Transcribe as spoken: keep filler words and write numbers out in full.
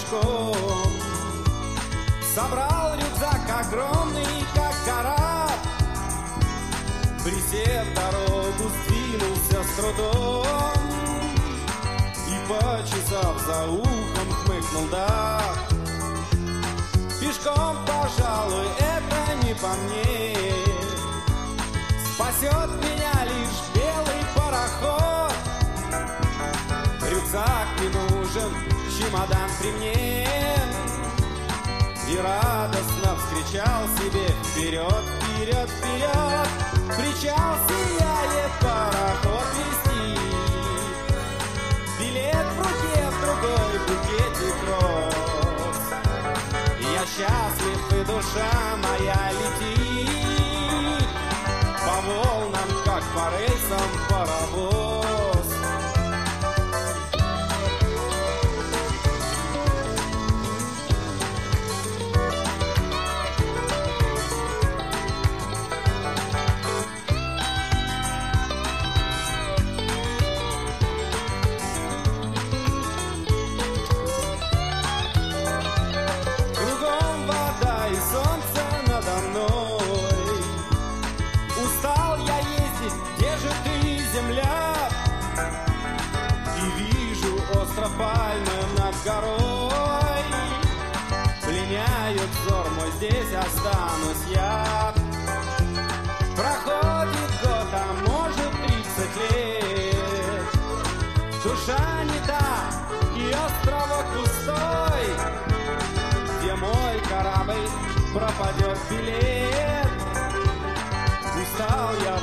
пешком. Собрал рюкзак огромный, как гора, присев дорогу, сдвинулся с трудом и, почесав за ухом, хмыкнул: да, пешком, пожалуй, это не по мне. Спасет меня лишь белый пароход. Рюкзак не нужен, чемодан при мне. И радостно вскричал себе: вперед, вперед, вперед, причал сияет, пароход вести. Билет в руке, в другой букетик роз. Я счастлив, и душа моя летит по волнам, как по рельсам паровоз. Пальмы над горой пленяют взор мой, здесь останусь я. Проходит год, а может тридцать лет. Душа не та, и островок пустой, где мой корабль пропадет билет. Устал я